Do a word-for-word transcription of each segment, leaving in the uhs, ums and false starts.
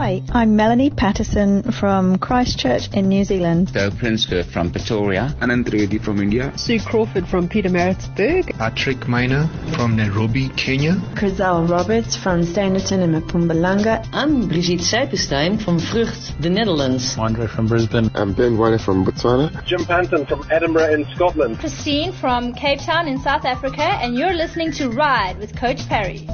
Hi, I'm Melanie Patterson from Christchurch in New Zealand. Joe Prinsker from Pretoria. Anand Trivedi from India. Sue Crawford from Pietermaritzburg. Patrick Miner from Nairobi, Kenya. Chriselle Roberts from Standerton in Mpumalanga. I'm Brigitte Seipenstein from Vrucht, the Netherlands. Andre from Brisbane. I'm Ben Weiler from Botswana. Jim Panton from Edinburgh in Scotland. Christine from Cape Town in South Africa, and you're listening to Ride with Coach Parry.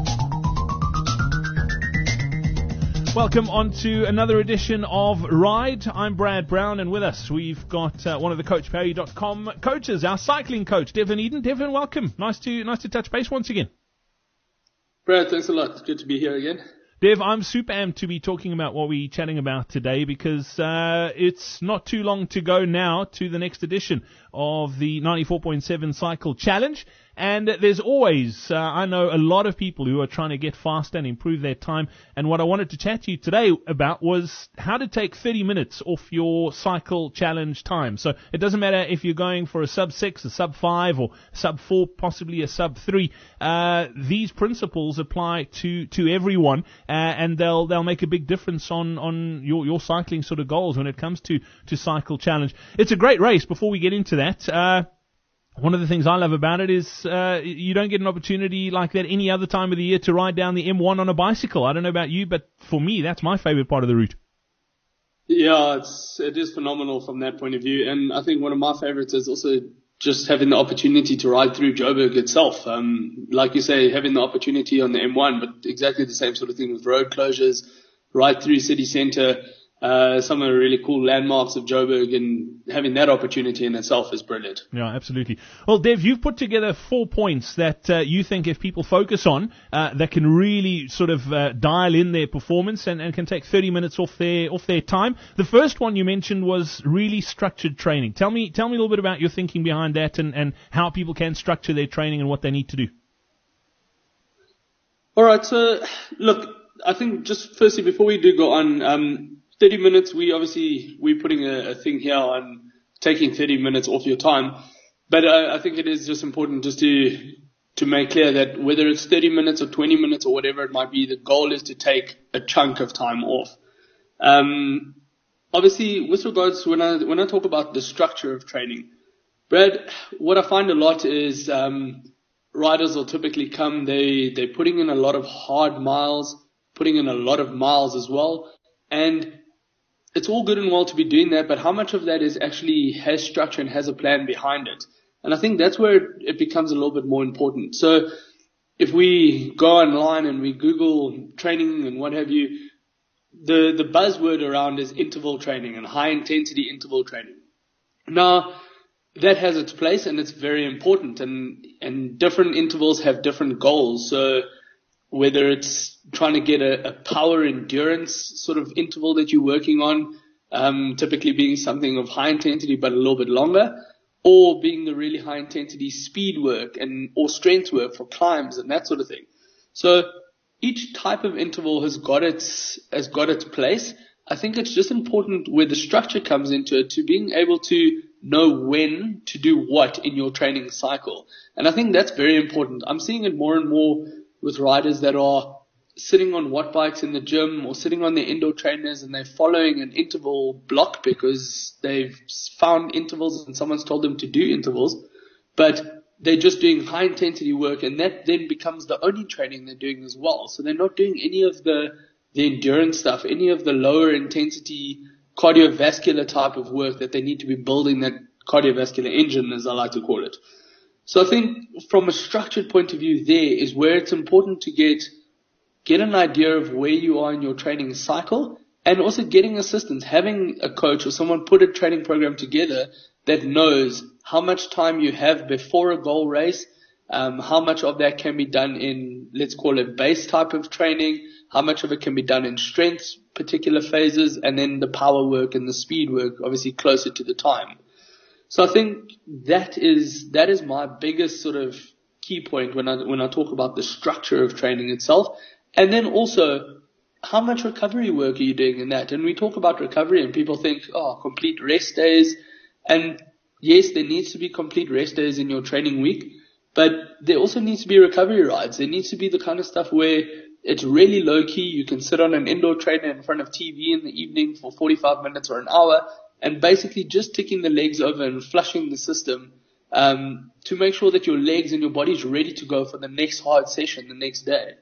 Welcome on to another edition of Ride. I'm Brad Brown, and with us we've got uh, one of the Coach Parry dot com coaches, our cycling coach, Devlin Eden. Devlin, welcome. Nice to nice to touch base once again. Brad, thanks a lot. Good to be here again. Dev, I'm super amped to be talking about what we're chatting about today because uh, it's not too long to go now to the next edition of the ninety-four point seven Cycle Challenge. And there's always, uh, I know, a lot of people who are trying to get faster and improve their time. And what I wanted to chat to you today about was how to take thirty minutes off your cycle challenge time. So it doesn't matter if you're going for a sub six, a sub five, or sub four, possibly a sub three. Uh, these principles apply to, to everyone, uh, and they'll they'll make a big difference on, on your, your cycling sort of goals when it comes to, to Cycle Challenge. It's a great race. Before we get into that, uh, one of the things I love about it is uh, you don't get an opportunity like that any other time of the year to ride down the M one on a bicycle. I don't know about you, but for me, that's my favorite part of the route. Yeah, it's, it is phenomenal from that point of view. And I think one of my favorites is also just having the opportunity to ride through Joburg itself. Um, like you say, having the opportunity on the M one, but exactly the same sort of thing with road closures, right through city centre. Uh, some of the really cool landmarks of Joburg, and having that opportunity in itself is brilliant. Yeah, absolutely. Well, Dev, you've put together four points that uh, you think if people focus on, uh, that can really sort of uh, dial in their performance and, and can take thirty minutes off their off their time. The first one you mentioned was really structured training. Tell me, tell me a little bit about your thinking behind that and, and how people can structure their training and what they need to do. All right. So, look, I think just firstly, before we do go on, um, thirty minutes, we obviously, we're putting a, a thing here on taking thirty minutes off your time. But uh, I think it is just important just to, to make clear that whether it's thirty minutes or twenty minutes or whatever it might be, the goal is to take a chunk of time off. Um, obviously, with regards to when I, when I talk about the structure of training, Brad, what I find a lot is, um, riders will typically come, they, they're putting in a lot of hard miles, putting in a lot of miles as well. And it's all good and well to be doing that, but how much of that is actually has structure and has a plan behind it? And I think that's where it, it becomes a little bit more important. So if we go online and we Google training and what have you, the, the buzzword around is interval training and high intensity interval training. Now, that has its place and it's very important, and, and different intervals have different goals. So whether it's trying to get a, a power endurance sort of interval that you're working on, um, typically being something of high intensity but a little bit longer, or being the really high intensity speed work and or strength work for climbs and that sort of thing. So each type of interval has got its has got its place. I think it's just important where the structure comes into it to being able to know when to do what in your training cycle. And I think that's very important. I'm seeing it more and more with riders that are sitting on watt bikes in the gym or sitting on their indoor trainers and they're following an interval block because they've found intervals and someone's told them to do intervals, but they're just doing high intensity work, and that then becomes the only training they're doing as well. So they're not doing any of the, the endurance stuff, any of the lower intensity cardiovascular type of work that they need to be building that cardiovascular engine, as I like to call it. So I think from a structured point of view, there is where it's important to get get an idea of where you are in your training cycle, and also getting assistance, having a coach or someone put a training program together that knows how much time you have before a goal race, um, how much of that can be done in, let's call it base type of training, how much of it can be done in strength particular phases, and then the power work and the speed work, obviously closer to the time. So I think that is, that is my biggest sort of key point when I, when I talk about the structure of training itself. And then also, how much recovery work are you doing in that? And we talk about recovery and people think, oh, complete rest days. And yes, there needs to be complete rest days in your training week, but there also needs to be recovery rides. There needs to be the kind of stuff where It's really low key. You can sit on an indoor trainer in front of T V in the evening for forty-five minutes or an hour and basically just ticking the legs over and flushing the system um, to make sure that your legs and your body is ready to go for the next hard session the next day.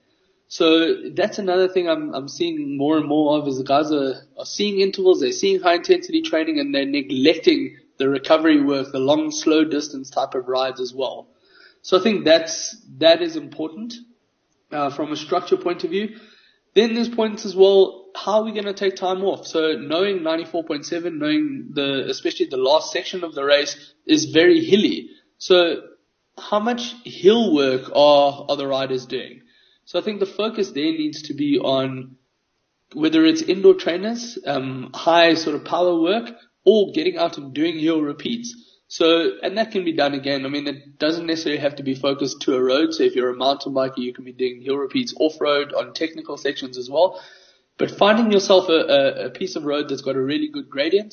So that's another thing I'm, I'm seeing more and more of is the guys are, are seeing intervals, they're seeing high intensity training, and they're neglecting the recovery work, the long, slow distance type of rides as well. So I think that's, that is important, uh, from a structure point of view. Then there's points as well, how are we going to take time off? So knowing ninety-four point seven, knowing the, especially the last section of the race is very hilly. So how much hill work are, are the riders doing? So I think the focus there needs to be on whether it's indoor trainers, um, high sort of power work, or getting out and doing hill repeats. So, and that can be done again. I mean, it doesn't necessarily have to be focused to a road. So if you're a mountain biker, you can be doing hill repeats off-road on technical sections as well. But finding yourself a, a, a piece of road that's got a really good gradient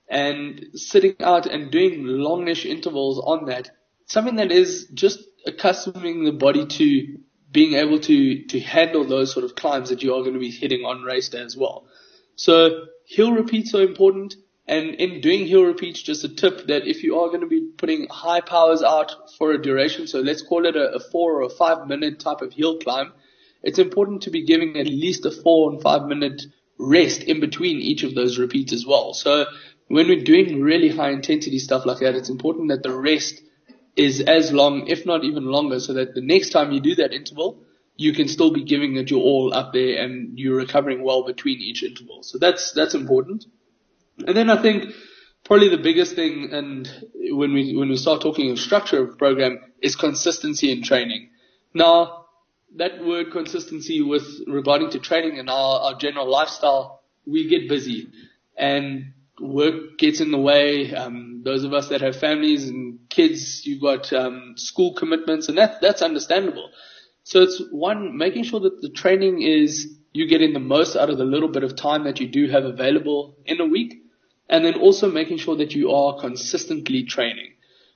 and sitting out and doing longish intervals on that, something that is just accustoming the body to being able to, to handle those sort of climbs that you are going to be hitting on race day as well. So hill repeats are important. And in doing hill repeats, just a tip that if you are going to be putting high powers out for a duration, so let's call it a, a four or a five minute type of hill climb, it's important to be giving at least a four and five minute rest in between each of those repeats as well. So when we're doing really high intensity stuff like that, it's important that the rest is as long, if not even longer, so that the next time you do that interval, you can still be giving it your all up there and you're recovering well between each interval. So that's, that's important. And then I think probably the biggest thing, and when we, when we start talking of structure of program, is consistency in training. Now, that word consistency with regarding to training and our, our general lifestyle, we get busy and work gets in the way. Um, those of us that have families and kids, you've got um, school commitments, and that that's understandable. So it's one, making sure that the training is you getting the most out of the little bit of time that you do have available in a week, and then also making sure that you are consistently training.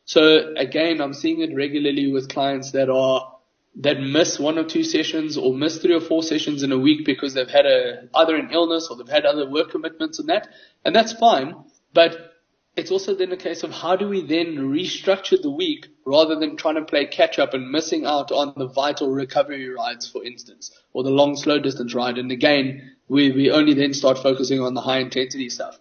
So again, I'm seeing it regularly with clients that are that miss one or two sessions or miss three or four sessions in a week because they've had a either an illness or they've had other work commitments and that, and that's fine. But it's also then a case of how do we then restructure the week rather than trying to play catch up and missing out on the vital recovery rides, for instance, or the long slow distance ride. And again, we, we only then start focusing on the high intensity stuff.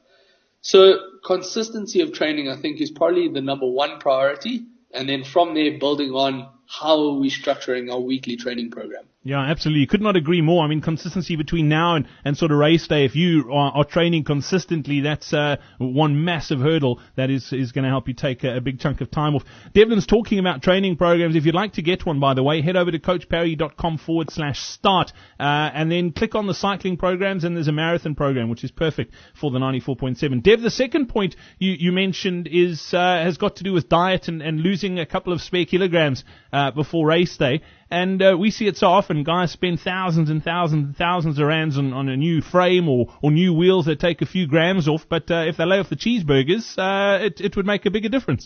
So consistency of training, I think, is probably the number one priority. And then from there, building on how are we structuring our weekly training program. Yeah, absolutely. Could not agree more. I mean, consistency between now and, and sort of race day. If you are, are training consistently, that's uh, one massive hurdle that is, is going to help you take a, a big chunk of time off. Devlin's talking about training programs. If you'd like to get one, by the way, head over to coachparry.com forward slash start uh, and then click on the cycling programs, and there's a marathon program, which is perfect for the ninety-four point seven. Dev, the second point you, you mentioned is uh, has got to do with diet and, and losing a couple of spare kilograms uh, before race day. And uh, we see it so often. Guys spend thousands and thousands and thousands of rands on, on a new frame or, or new wheels that take a few grams off. But uh, if they lay off the cheeseburgers, uh, it, it would make a bigger difference.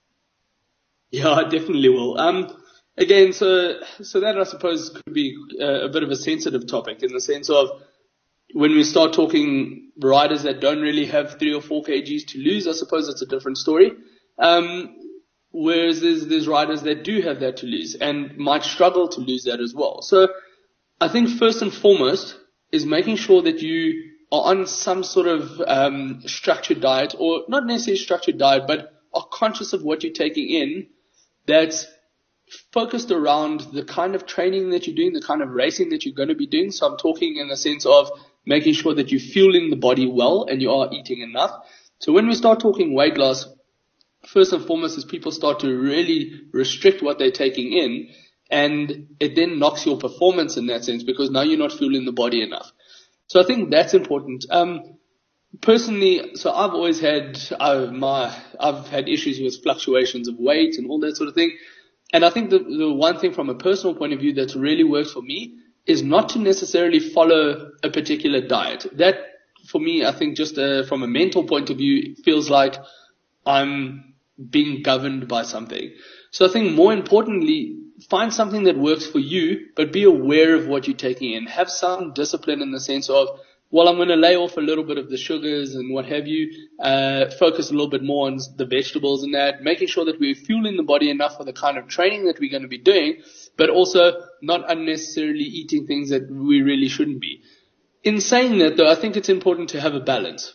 Yeah, it definitely will. Um, again, so so that I suppose could be a, a bit of a sensitive topic in the sense of when we start talking riders that don't really have three or four kgs to lose, I suppose it's a different story. Um, Whereas there's, there's riders that do have that to lose and might struggle to lose that as well. So I think first and foremost is making sure that you are on some sort of um, structured diet, or not necessarily structured diet, but are conscious of what you're taking in that's focused around the kind of training that you're doing, the kind of racing that you're going to be doing. So I'm talking in the sense of making sure that you're fueling the body well and you are eating enough. So when we start talking weight loss, first and foremost is people start to really restrict what they're taking in, and it then knocks your performance in that sense because now you're not fueling the body enough. So I think that's important. Um, personally, so I've always had uh, my I've had issues with fluctuations of weight and all that sort of thing, and I think the, the one thing from a personal point of view that's really worked for me is not to necessarily follow a particular diet. That for me, I think just uh, from a mental point of view, feels like I'm being governed by something. So I think more importantly, find something that works for you, but be aware of what you're taking in. Have some discipline in the sense of, well, I'm going to lay off a little bit of the sugars and what have you, uh, focus a little bit more on the vegetables and that, making sure that we're fueling the body enough for the kind of training that we're going to be doing, but also not unnecessarily eating things that we really shouldn't be. In saying that, though, I think it's important to have a balance.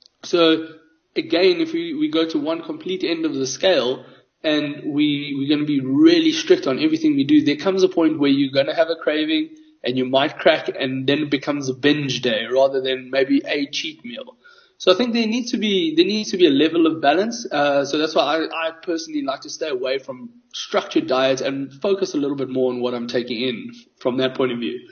So, again, if we, we go to one complete end of the scale and we, we're going to be really strict on everything we do, there comes a point where you're going to have a craving and you might crack, and then it becomes a binge day rather than maybe a cheat meal. So I think there needs to be there needs to be a level of balance. Uh, so that's why I, I personally like to stay away from structured diets and focus a little bit more on what I'm taking in from that point of view.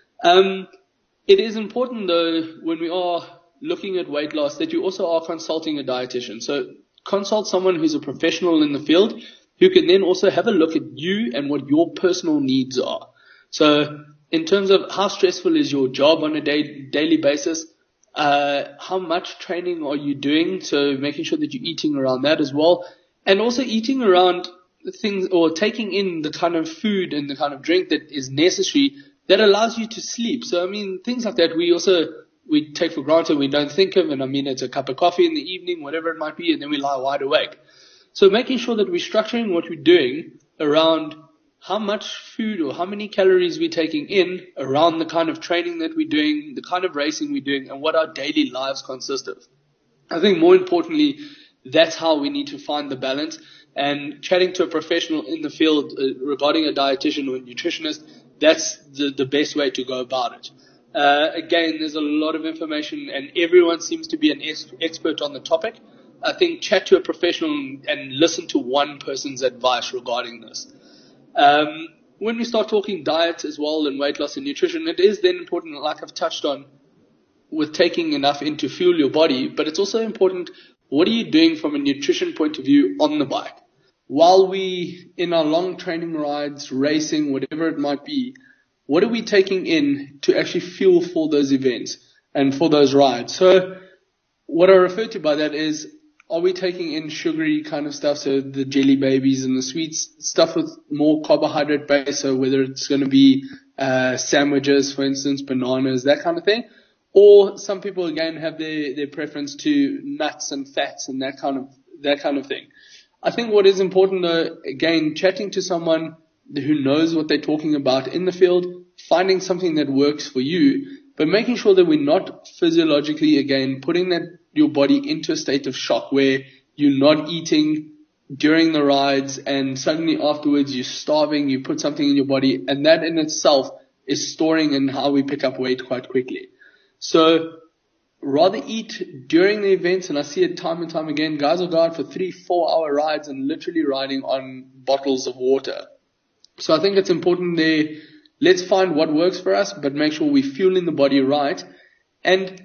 Um, it is important though when we are looking at weight loss that you also are consulting a dietitian. So consult someone who's a professional in the field who can then also have a look at you and what your personal needs are. So in terms of how stressful is your job on a day, daily basis, uh, how much training are you doing? So making sure that you're eating around that as well. And also eating around things or taking in the kind of food and the kind of drink that is necessary that allows you to sleep. So, I mean, things like that we also, we take for granted, we don't think of. And I mean, it's a cup of coffee in the evening, whatever it might be, and then we lie wide awake. So making sure that we're structuring what we're doing around how much food or how many calories we're taking in around the kind of training that we're doing, the kind of racing we're doing, and what our daily lives consist of. I think more importantly, that's how we need to find the balance. And chatting to a professional in the field uh, regarding a dietitian or a nutritionist, that's the, the best way to go about it. Uh, again, there's a lot of information and everyone seems to be an ex- expert on the topic. I think chat to a professional and listen to one person's advice regarding this. Um, when we start talking diet as well and weight loss and nutrition, it is then important, like I've touched on, with taking enough in to fuel your body, but it's also important, what are you doing from a nutrition point of view on the bike? While we, in our long training rides, racing, whatever it might be, what are we taking in to actually fuel for those events and for those rides? So what I refer to by that is, are we taking in sugary kind of stuff, so the jelly babies and the sweets, stuff with more carbohydrate base, so whether it's going to be uh sandwiches, for instance, bananas, that kind of thing? Or some people, again, have their, their preference to nuts and fats and that kind of that kind of thing. I think what is important, though, again, chatting to someone who knows what they're talking about in the field, finding something that works for you, but making sure that we're not physiologically, again, putting that your body into a state of shock where you're not eating during the rides and suddenly afterwards you're starving, you put something in your body, and that in itself is storing in how we pick up weight quite quickly. So rather eat during the events, and I see it time and time again, guys will go out for three, four hour rides and literally riding on bottles of water. So I think it's important there, let's find what works for us, but make sure we're fueling the body right. And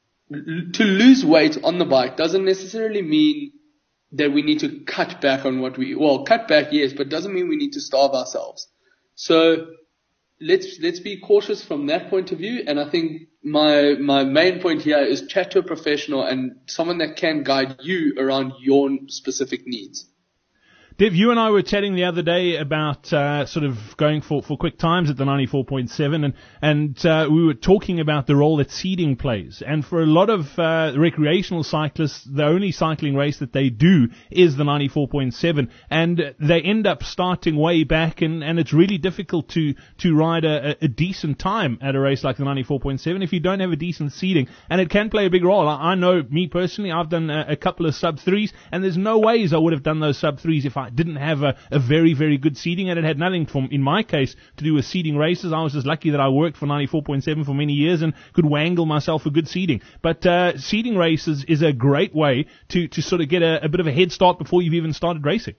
to lose weight on the bike doesn't necessarily mean that we need to cut back on what we, well, cut back, yes, but doesn't mean we need to starve ourselves. So let's, let's be cautious from that point of view. And I think my, my main point here is chat to a professional and someone that can guide you around your specific needs. Dev, you and I were chatting the other day about uh, sort of going for, for quick times at the ninety-four point seven, and and uh, we were talking about the role that seeding plays. And for a lot of uh, recreational cyclists, the only cycling race that they do is the ninety-four point seven, and they end up starting way back, and, and it's really difficult to to ride a, a decent time at a race like the ninety-four point seven if you don't have a decent seeding, and it can play a big role. I, I know, me personally, I've done a, a couple of sub threes, and there's no ways I would have done those sub threes if I I didn't have a, a very, very good seeding, and it had nothing, from, in my case, to do with seeding races. I was just lucky that I worked for ninety-four point seven for many years and could wangle myself a good seeding. But uh, seeding races is a great way to, to sort of get a, a bit of a head start before you've even started racing.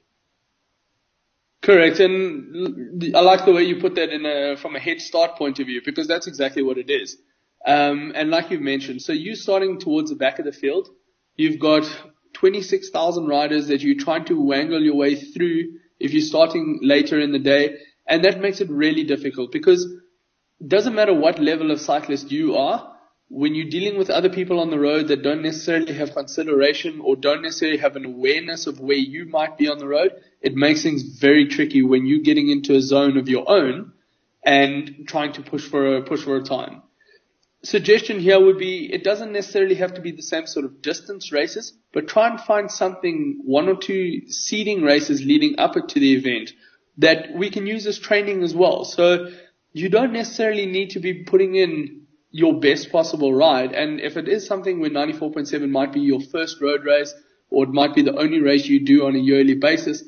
Correct, and I like the way you put that in a, from a head start point of view, because that's exactly what it is. Um, and like you've mentioned, so you're starting towards the back of the field. You've got twenty-six thousand riders that you're trying to wangle your way through if you're starting later in the day. And that makes it really difficult, because it doesn't matter what level of cyclist you are, when you're dealing with other people on the road that don't necessarily have consideration or don't necessarily have an awareness of where you might be on the road, it makes things very tricky when you're getting into a zone of your own and trying to push for a, push for a time. Suggestion here would be, it doesn't necessarily have to be the same sort of distance races, but try and find something, one or two seeding races leading up to the event that we can use as training as well. So you don't necessarily need to be putting in your best possible ride. And if it is something where ninety-four point seven might be your first road race, or it might be the only race you do on a yearly basis,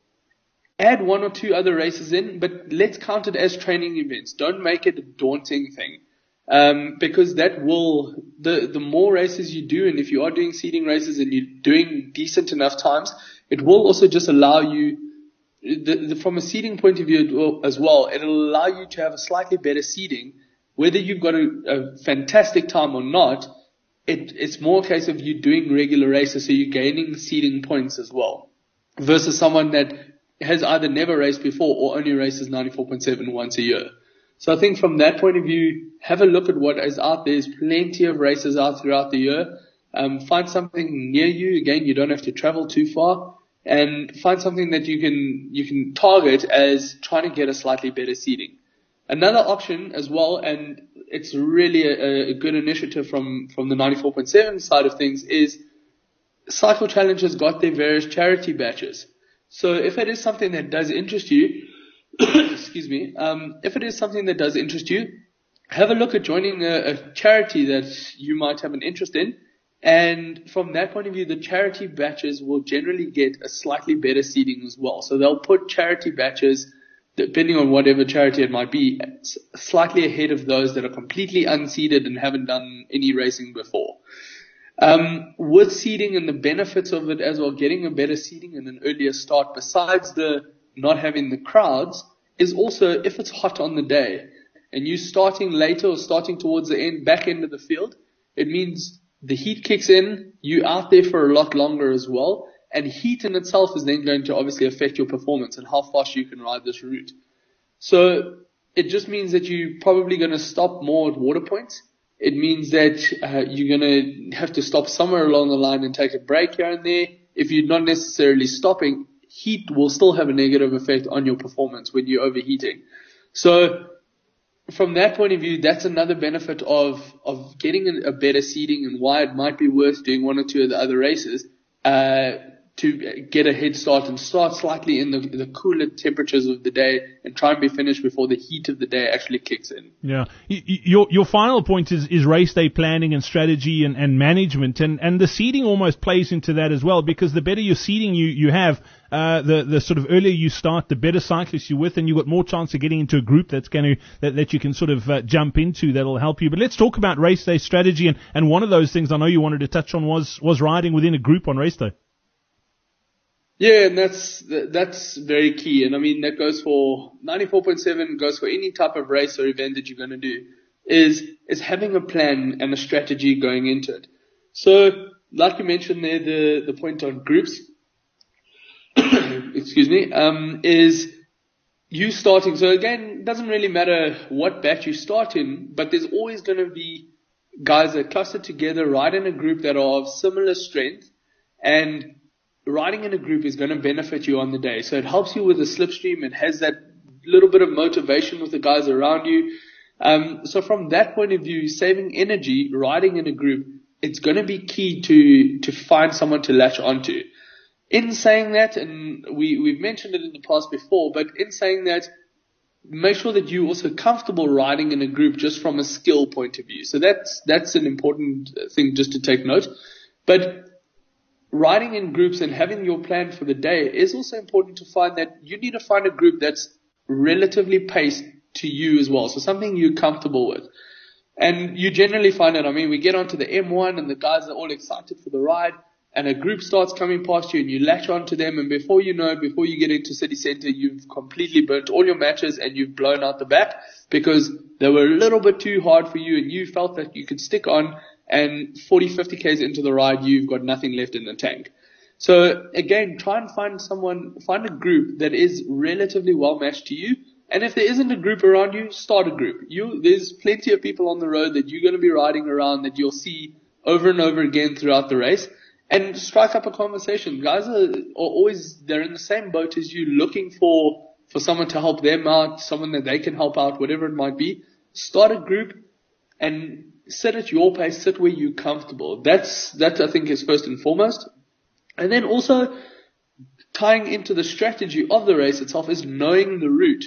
add one or two other races in, but let's count it as training events. Don't make it a daunting thing. Um, because that will, the, the more races you do, and if you are doing seeding races and you're doing decent enough times, it will also just allow you, the, the, from a seeding point of view as well, it'll allow you to have a slightly better seeding. Whether you've got a, a fantastic time or not, it, it's more a case of you doing regular races, so you're gaining seeding points as well, versus someone that has either never raced before or only races ninety-four point seven once a year. So I think from that point of view, have a look at what is out there. There's plenty of races out throughout the year. Um, find something near you. Again, you don't have to travel too far, and find something that you can you can target as trying to get a slightly better seeding. Another option as well, and it's really a, a good initiative from from the ninety-four point seven side of things, is Cycle Challenge has got their various charity batches. So if it is something that does interest you, excuse me, um, if it is something that does interest you, have a look at joining a, a charity that you might have an interest in. And from that point of view, the charity batches will generally get a slightly better seeding as well. So they'll put charity batches, depending on whatever charity it might be, slightly ahead of those that are completely unseeded and haven't done any racing before. Um, with seeding and the benefits of it as well, getting a better seeding and an earlier start, besides the not having the crowds, is also if it's hot on the day and you starting later or starting towards the end, back end of the field, it means the heat kicks in, you're out there for a lot longer as well, and heat in itself is then going to obviously affect your performance and how fast you can ride this route. So it just means that you're probably going to stop more at water points. It means that uh, you're going to have to stop somewhere along the line and take a break here and there. If you're not necessarily stopping, heat will still have a negative effect on your performance when you're overheating. So from that point of view, that's another benefit of, of getting a better seeding and why it might be worth doing one or two of the other races, uh, to get a head start and start slightly in the, the cooler temperatures of the day and try and be finished before the heat of the day actually kicks in. Yeah. Your your final point is, is race day planning and strategy and, and management, and, and the seeding almost plays into that as well, because the better your seeding you, you have, uh, the, the sort of earlier you start, the better cyclists you're with, and you've got more chance of getting into a group that's going to, that, that you can sort of uh, jump into that'll help you. But let's talk about race day strategy, and, and one of those things I know you wanted to touch on was, was riding within a group on race day. Yeah, and that's that's very key. And I mean, that goes for ninety-four point seven, goes for any type of race or event that you're going to do, is is having a plan and a strategy going into it. So, like you mentioned there, the, the point on groups, excuse me, um, is you starting. So again, it doesn't really matter what batch you start in, but there's always going to be guys that cluster together, ride in a group that are of similar strength, and riding in a group is going to benefit you on the day. So it helps you with the slipstream. It has that little bit of motivation with the guys around you. Um, so from that point of view, saving energy, riding in a group, it's going to be key to, to find someone to latch onto. In saying that, and we, we've mentioned it in the past before, but in saying that, make sure that you're also comfortable riding in a group just from a skill point of view. So that's, that's an important thing just to take note. But riding in groups and having your plan for the day is also important to find that you need to find a group that's relatively paced to you as well. So something you're comfortable with. And you generally find it, I mean, we get onto the M one and the guys are all excited for the ride, and a group starts coming past you and you latch onto them, and before you know it, before you get into city center, you've completely burnt all your matches and you've blown out the back because they were a little bit too hard for you and you felt that you could stick on, and forty, fifty Ks into the ride, you've got nothing left in the tank. So again, try and find someone, find a group that is relatively well matched to you And if there isn't a group around you, start a group. You, there's plenty of people on the road that you're going to be riding around that you'll see over and over again throughout the race. And strike up a conversation. Guys are, are always, they're in the same boat as you, looking for, for someone to help them out, someone that they can help out, whatever it might be. Start a group and sit at your pace, sit where you're comfortable. That's, that I think is first and foremost. And then also, tying into the strategy of the race itself is knowing the route.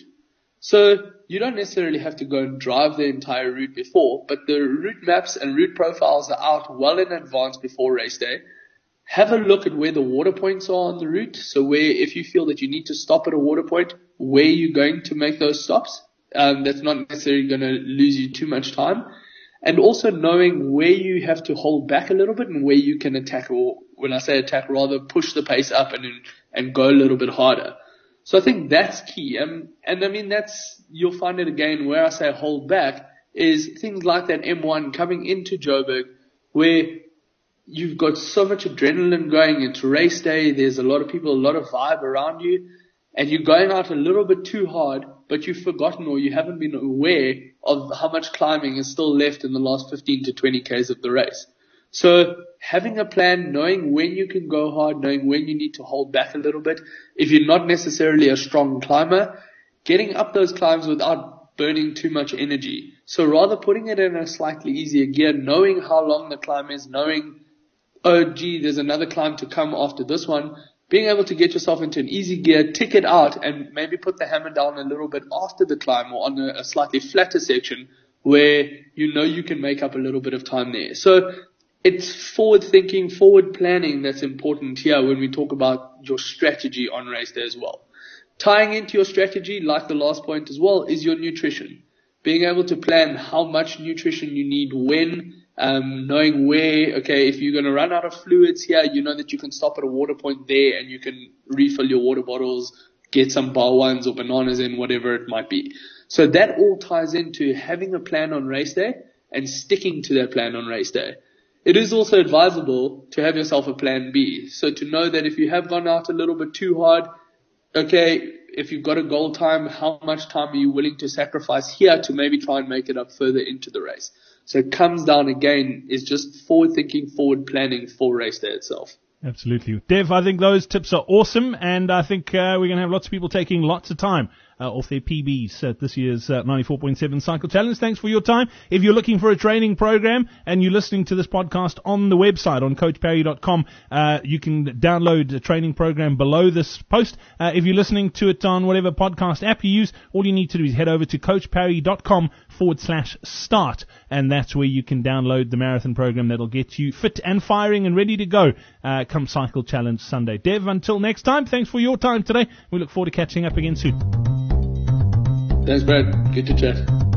So you don't necessarily have to go and drive the entire route before, but the route maps and route profiles are out well in advance before race day. Have a look at where the water points are on the route. So where, if you feel that you need to stop at a water point, where you're going to make those stops. Um, that's not necessarily going to lose you too much time. And also knowing where you have to hold back a little bit and where you can attack, or when I say attack, rather push the pace up and and go a little bit harder. So I think that's key. Um, and I mean, that's, you'll find it again where I say hold back is things like that M one coming into Joburg, where you've got so much adrenaline going into race day. There's a lot of people, a lot of vibe around you, and you're going out a little bit too hard, but you've forgotten or you haven't been aware of how much climbing is still left in the last fifteen to twenty Ks of the race. So having a plan, knowing when you can go hard, knowing when you need to hold back a little bit. If you're not necessarily a strong climber, getting up those climbs without burning too much energy. So rather putting it in a slightly easier gear, knowing how long the climb is, knowing, oh gee, there's another climb to come after this one, being able to get yourself into an easy gear, tick it out, and maybe put the hammer down a little bit after the climb or on a, a slightly flatter section where you know you can make up a little bit of time there. So it's forward thinking, forward planning that's important here when we talk about your strategy on race day as well. Tying into your strategy, like the last point as well, is your nutrition. Being able to plan how much nutrition you need when, um, knowing where, okay, if you're going to run out of fluids here, you know that you can stop at a water point there and you can refill your water bottles, get some bar ones or bananas in, whatever it might be. So that all ties into having a plan on race day and sticking to that plan on race day. It is also advisable to have yourself a plan B. So to know that if you have gone out a little bit too hard, okay, if you've got a goal time, how much time are you willing to sacrifice here to maybe try and make it up further into the race? So it comes down again, is just forward thinking, forward planning for race day itself. Absolutely. Dev, I think those tips are awesome, and I think uh, we're going to have lots of people taking lots of time uh, off their P Bs at this year's uh, ninety-four point seven Cycle Challenge. Thanks for your time. If you're looking for a training program and you're listening to this podcast on the website on coach parry dot com, uh, you can download a training program below this post. Uh, if you're listening to it on whatever podcast app you use, all you need to do is head over to coach parry dot com forward slash start, and that's where you can download the marathon program that'll get you fit and firing and ready to go uh, come Cycle Challenge Sunday. Dev, until next time, thanks for your time today. We look forward to catching up again soon. Thanks, Brad. Good to chat.